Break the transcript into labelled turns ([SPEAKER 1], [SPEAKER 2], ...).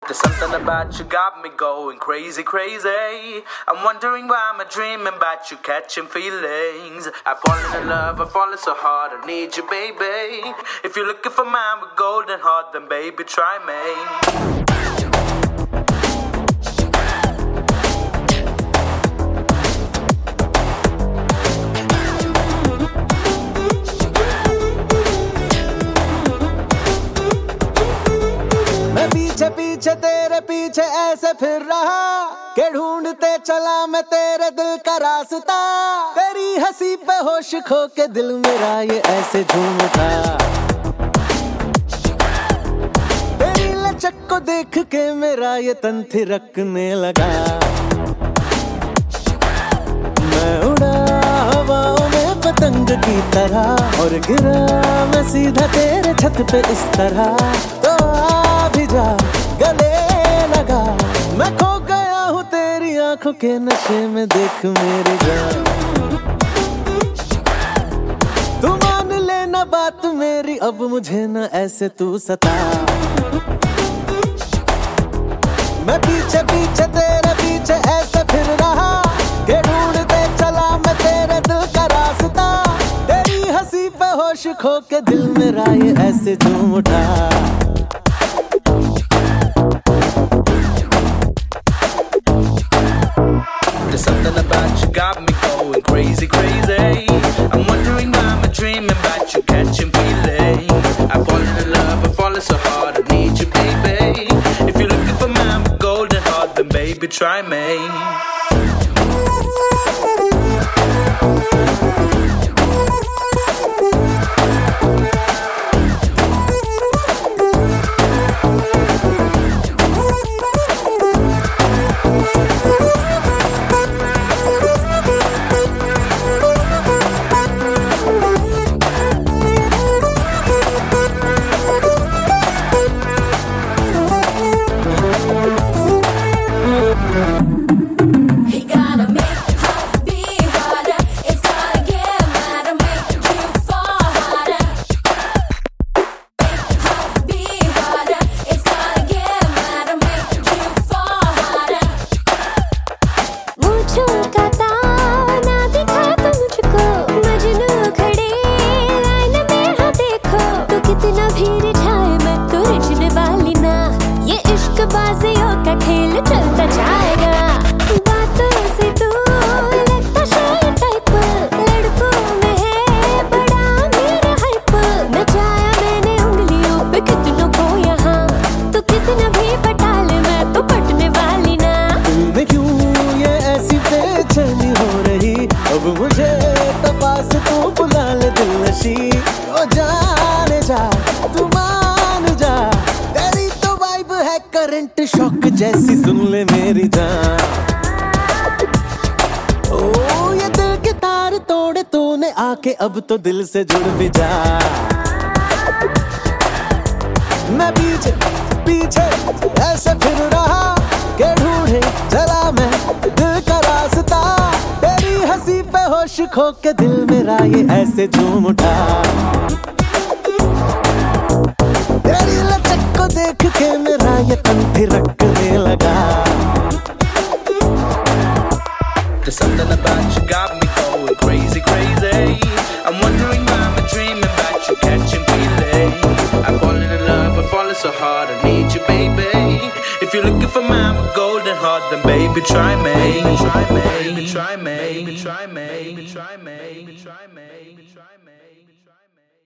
[SPEAKER 1] There's something about you got me going crazy, crazy. I'm wondering why I'm dreaming about you catching feelings. I've fallen in love, I've fallen so hard, I need you, baby. If you're looking for mine with golden heart, then baby, try me.
[SPEAKER 2] पीछे तेरे पीछे ऐसे फिर रहा के ढूंढते चला मैं तेरे दिल का रास्ता। तेरी हंसी पे होश खो के दिल मेरा ये ऐसे झूम उठा। तेरी लचक को देख के मेरा ये तन थिरकने लगा। मैं उड़ा हवाओं में पतंग की तरह और गिरा मैं सीधा तेरे छत पे इस तरह। तो आ भी जा गले लगा, मैं खो गया हूँ तेरी आंखों के नशे में, देख मेरी जान। तू मान लेना बात मेरी, अब मुझे न ऐसे तू सता। मैं पीछे पीछे तेरे पीछे ऐसे फिर रहा के ढूंढते चला मैं तेरे दिल का रास्ता। तेरी हंसी पे होश खो के दिल मेरा ये ऐसे झूम उठा।
[SPEAKER 1] There's something about you got me going crazy, crazy. I'm wondering why I'm dreaming about you catching feelings. I've fallen in love, I've fallen so hard, I need you, baby. If you're looking for mine with golden heart, then baby, try me.
[SPEAKER 2] अब मुझे तो पास तू बुला ले दिल नशी। ओ जाने जा तू मान जा, तेरी तो वाइब है करंट शॉक जैसी, सुन ले मेरी जान। ओ ये दिल के तार तोड़े तूने आके, अब तो दिल से जुड़ भी जा। मैं पीछे पीछे ऐसे फिर रहा के ढूंढे चला मैं दिल का रास्ता। तेरी हंसी पे होश खो के दिल मेरा ये ऐसे झूम उठा। तेरी लचक को देख के मेरा ये तन थिरकने लगा।
[SPEAKER 1] There's something about you got me going crazy, crazy. I'm wondering why I'm dreaming about you catching feelings. I've fallen in love, I've fallen so hard, I need you, baby. If you're looking for mine with golden heart, then baby, try me. Try me, try me, try me, try me, try me, try me.